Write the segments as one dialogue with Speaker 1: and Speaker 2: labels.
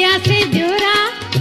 Speaker 1: गया से दियोरा,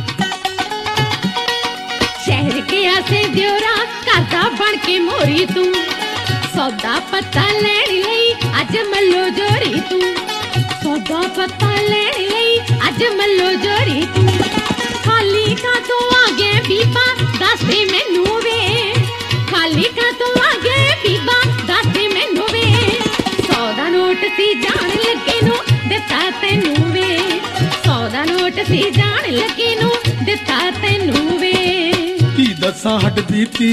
Speaker 1: शहर गया से दियोरा, करदा बन के मोरी तू, सौदा पत्ता लैण लई अज मल्लो जोरी तू, सौदा पत्ता लैण लई अज मल्लो जोरी तू। खाली का तू आ गया बीबा दस दे मैनू वे, खाली का तू आ गया बीबा दस दे मैनू वे, 100 दा नोट सी जान लगे नू दिता तैनू वे, 100 दा नोट सी जान लगे नू दिता तैनू वे।
Speaker 2: की दसा हट बीती,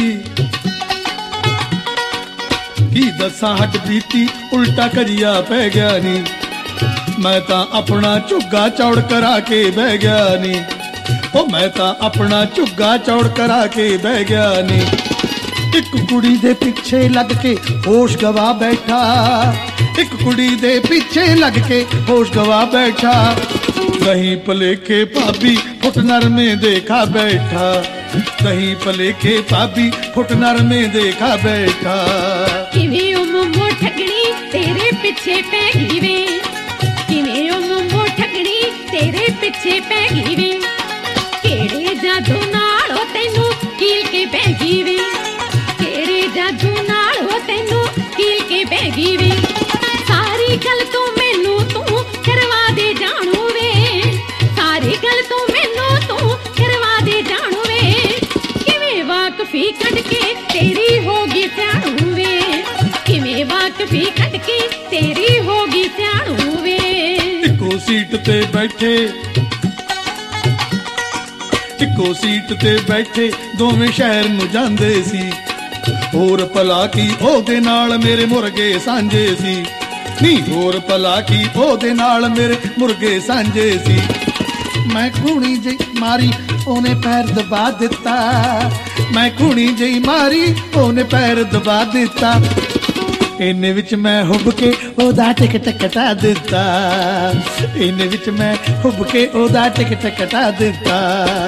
Speaker 2: की दसा हट बीती, उल्टा करिया पै गया नी, मैं तां अपना झुग्गा चौड़ करा के बह गया नी, ओ मैं तां अपना झुग्गा चौड़ करा के बह गया नी। एक कुड़ी दे पिछे लग के होश गवा बैठा, एक कुड़ी दे पीछे लग के होश गवा बैठा, कहीं भलेखे भाभी फुट नर में देखा बैठा, कहीं भलेखे भाभी फुट नर में देखा बैठा।
Speaker 1: किवें ओ मोमो ठगनी तेरे पीछे पै गई वे, किवें ओ मोमो ठगनी तेरे पीछे पै गई वे, केड़े जादू नाल ओ तैनू कील के बह गई वे, केड़े जादू नाल ओ तैनू कील के बह गई वे। सारी गल तू मैनू तू करवा दे जानू वे, सारी गल तू मैनू तू करवा दे जानू वे, किवें वाकफी कढ के तेरी होगी स्याणू वे, किवें वाकफी कढ के तेरी होगी स्याणू वे।
Speaker 2: इको सीट ते बैठे, इको सीट ते बैठे दोवें शहर नू जांदे सी, होर भला की ओहदे नाल मेरे मुर्गे सांझे सी, नी होर भला की ओहदे नाल मेरे मुर्गे सांझे सी। मैं खूनी जी मारी ओने पैर दबा दिता, मैं खूनी जी मारी ओने पैर दबा दिता, इन्ने विच मैं हुब के ओदा टिकट कटा दिता, इन्ने विच मैं हुब के ओदा टिकट कटा दिता।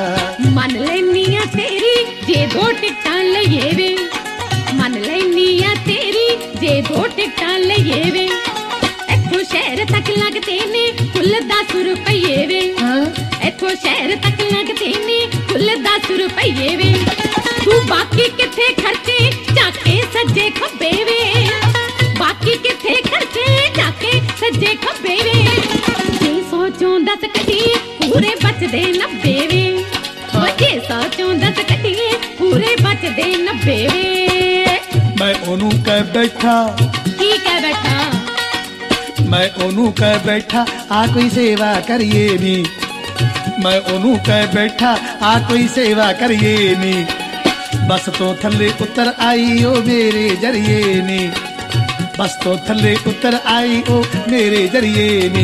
Speaker 1: मन लैनी आ तेरी जे 2 टिकटां लईए वे, मन लैनी आ तेरी जे 2 टिकटां लईए वे, इत्थों शहर तक लगदे ने कुल 10 रुपये वे, इत्थों शहर तक लगदे ने कुल 10 रुपये वे, तू बाकी किथे खर्चे जाके सज्जे खब्बे वे, बाकी किथे खर्चे जाके सज्जे खब्बे वे, जे 100 चों 10 कढीए पूरे बचदे 90 वे, जे 100 चों 10 कढीए पूरे बचदे 90 वे।
Speaker 2: मैं ओनू कह बैठा,
Speaker 1: की कह बैठा,
Speaker 2: मैं ओनू कह बैठा आ कोई सेवा करिए नी, मैं ओनू कह बैठा आ कोई सेवा करिए नी, बस तो थल्ले उतर आई ओ मेरे जरिए नी, बस तो थल्ले उतर आई ओ मेरे जरिए नी।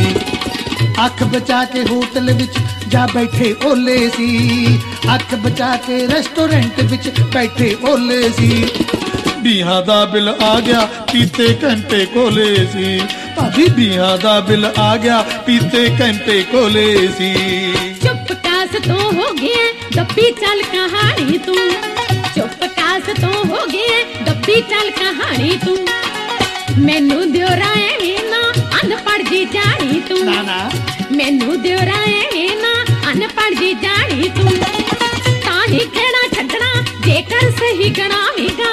Speaker 2: अख बचा के होटल विच जा बैठे ओले सी, अख बचा के रेस्टोरेंट विच बैठे ओले सी, बीहां दा बिल आ गया पीते घंटे कोले सी, भाभी बीहां दा बिल आ गया पीते घंटे कोले सी।
Speaker 1: चुप कास तो हो गया दब्बी चल कहानी तू, चुप कास तो हो गया दब्बी चल कहानी तू, मैनू दियोरा एवें ना अनपढ़ जी जानी तू, मैनू दियोरा एवें ना अनपढ़ जी जानी तू, ताही खेड़ा छड्डना जेकर सही गणावेगा,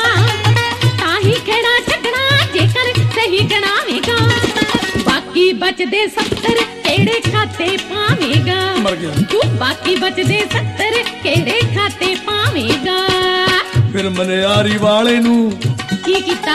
Speaker 1: ताही खेड़ा छड्डना जेकर सही गणावेगा, बाकी बचदे 70 केड़े खाते पावेगा, तू बाकी बचदे 70 केड़े खाते पावेगा।
Speaker 2: फिर मनियारी वाले नू
Speaker 1: की कीता,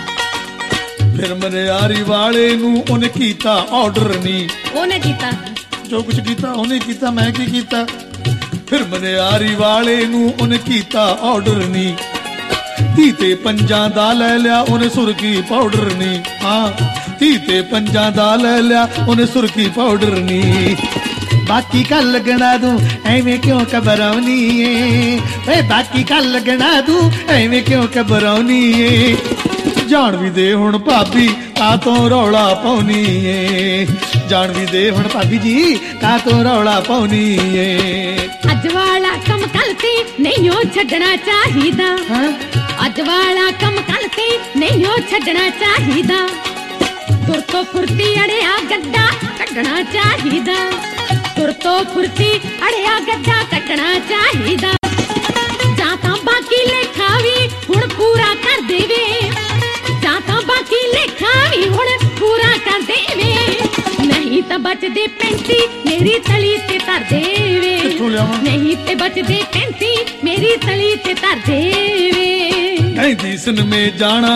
Speaker 2: फिर मनियारी वाले नू उन्हें कीता ऑर्डर नी,
Speaker 1: ओने कीता
Speaker 2: जो कुछ कीता उन्हें कीता, मैं की कीता। फिर मनियारी वाले नू उन्हें कीता ऑर्डर नी, तीते पंजां दा ले लिया उन्हें सुरखी पाउडर नी, हाँ तीते पंजां दा ले लिया उन्हें सुरखी पाउडर नी। बाकी कल लगना दूं एवें क्यों घबराउनी है, बाकी कल लगना दूं एवें क्यों घबराउनी है, जान भी दे हुण भाभी का तो रौला पाउनी है, जान भी दे हुण भाभी जी का तो रौला पाउनी है।
Speaker 1: अज वाला कम कल ते नहीं हो छड्डना चाहिदा, अज वाला कम कल ते नहीं हो छड्डना चाहिदा, तुर तो फुर्ती अड़िया गड्डा कड्डना चाहिदा, ਸੁਰਤੋ ਫੁਰਤੀ ਅੜਿਆ ਗੱਡਾ ਕੱਟਣਾ ਚਾਹੀਦਾ ਜਾਂ ਤਾਂ ਬਾਕੀ ਲੇਖਾ ਵੀ ਹੁਣ ਪੂਰਾ ਕਰ ਦੇਵੇ ਜਾਂ ਤਾਂ ਬਾਕੀ ਲੇਖਾ ਵੀ ਹੁਣ ਪੂਰਾ ਕਰ ਦੇਵੇ ਨਹੀਂ ਤਾਂ ਬਚਦੇ 35 ਮੇਰੀ ਤਲੀ ਤੇ ਧਰ ਦੇਵੇ ਨਹੀਂ ਤੇ ਬਚਦੇ 35 ਮੇਰੀ ਤਲੀ ਤੇ ਧਰ ਦੇਵੇ
Speaker 2: ਕਹਿੰਦੀ ਸਿਨਮੇ ਜਾਣਾ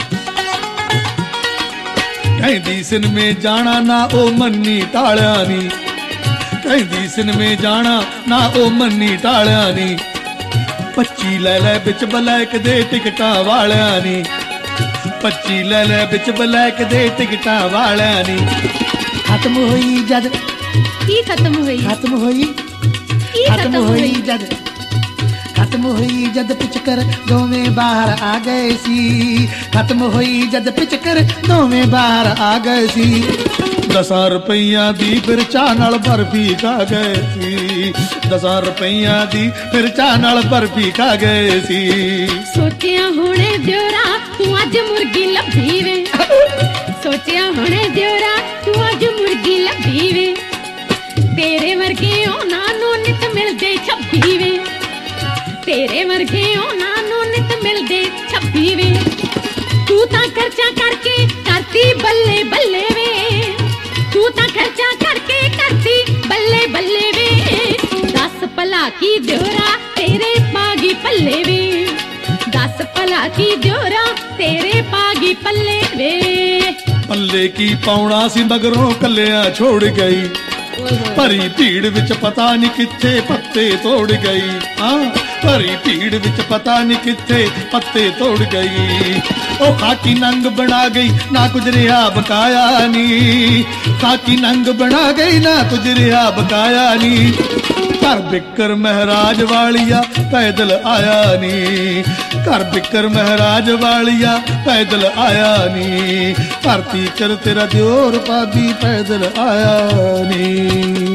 Speaker 2: ਕਹਿੰਦੀ ਸਿਨਮੇ ਜਾਣਾ ਨਾ ਉਹ ਮੰਨੀ ਟਾਲਿਆ ਨੀ ਕਹਿੰਦੀ ਸਿਨਮੇ ਜਾਣਾ ਨਾ ਉਹ ਮੰਨੀ ਟਾਲਿਆ ਨੀ 25 ਲੈ ਵਿੱਚ ਬਲੈਕ ਦੇ ਟਿਕਟਾਂ ਵਾਲਿਆਂ ਨੀ 25 ਲੈ ਵਿੱਚ ਬਲੈਕ ਦੇ ਟਿਕਟਾਂ ਵਾਲਿਆਂ ਨੀ ਖਤਮ ਹੋਈ ਜਦ
Speaker 1: ਕੀ ਖਤਮ ਹੋਈ
Speaker 2: ਖਤਮ ਹੋਈ
Speaker 1: ਕੀ
Speaker 2: ਖਤਮ ਹੋਈ ਜਦ ਖਤਮ ਹੋਈ ਜਦ ਪਿਚਕਰ ਦੋਵੇਂ ਬਾਹਰ ਆ ਗਏ ਸੀ ਖਤਮ ਹੋਈ ਜਦ ਪਿਚਕਰ ਦੋਵੇਂ ਬਾਹਰ ਆ ਗਏ ਸੀ 10 ਰੁਪਈਆਂ ਦੀ ਫਿਰ ਚਾਹ ਨਾਲ ਬਰਫੀ ਖਾ ਗਏ ਸੀ 10 ਰੁਪਈਆਂ ਦੀ ਫਿਰ ਚਾਹ ਨਾਲ ਬਰਫੀ ਖਾ ਗਏ ਸੀ
Speaker 1: ਸੋਚਿਆ ਹੁਣੇ ਦਿਉਰਾ ਤੂੰ ਅੱਜ ਮੁਰਗੀ ਲੱਭੀ ਵੇ ਸੋਚਿਆ ਹੁਣੇ ਦਿਉਰਾ ਤੂੰ ਅੱਜ ਮੁਰਗੀ ਲੱਭੀ ਵੇ ਤੇਰੇ ਵਰਗੇ ਉਹਨਾਂ ਨੂੰ ਨਿਤ ਮਿਲਦੇ 26 ਵੇ ਤੇਰੇ ਵਰਗੇ ਉਹਨਾਂ ਨੂੰ ਨਿਤ ਮਿਲਦੇ 26 ਵੇ ਤੂੰ ਤਾਂ ਖਰਚਾ ਕਰਕੇ ਕਰਤੀ ਬੱਲੇ ਬੱਲੇ ਵੇ ਤੂੰ ਤਾਂ ਖਰਚਾ ਕਰਕੇ ਕਰਤੀ ਬੱਲੇ ਬੱਲੇ ਵੇ ਦੱਸ ਭਲਾ ਕੀ ਦਿਉਰਾ ਤੇਰੇ ਪਾਗੀ ਪੱਲੇ ਵੇ ਦੱਸ ਭਲਾ ਕੀ ਦਿਉਰਾ ਤੇਰੇ ਪਾਗੀ ਪੱਲੇ ਵੇ
Speaker 2: ਪੱਲੇ ਕੀ ਪਾਉਣਾ ਸੀ ਮਗਰੋਂ ਕੱਲਿਆਂ ਛੋੜ ਗਈ ਭਰੀ ਭੀੜ ਵਿੱਚ ਪਤਾ ਨਹੀਂ ਕਿੱਥੇ ਪੱਤੇ ਤੋੜ ਗਈ ਹਾਂ ਭਰੀ ਭੀੜ ਵਿੱਚ ਪਤਾ ਨਹੀਂ ਕਿੱਥੇ ਪੱਤੇ ਤੋੜ ਗਈ ਉਹ ਖਾਕੀ ਨੰਗ ਬਣਾ ਗਈ ਨਾ ਕੁਝ ਰਿਹਾ ਬਕਾਇਆ ਨੀ ਖਾਕੀ ਨੰਗ ਬਣਾ ਗਈ ਨਾ ਕੁਝ ਰਿਹਾ ਬਕਾਇਆ ਨੀ ਘਰ ਬਿੱਕਰ ਮਹਾਰਾਜ ਵਾਲੀਆ ਪੈਦਲ ਆਇਆ ਨੀ ਘਰ ਬਿੱਕਰ ਮਹਾਰਾਜ ਵਾਲੀਆ ਪੈਦਲ ਆਇਆ ਨੀ ਧਰਤੀ ਕਰ ਤੇਰਾ ਦਿਓਰ ਪਾਦੀ ਪੈਦਲ ਆਇਆ ਨੀ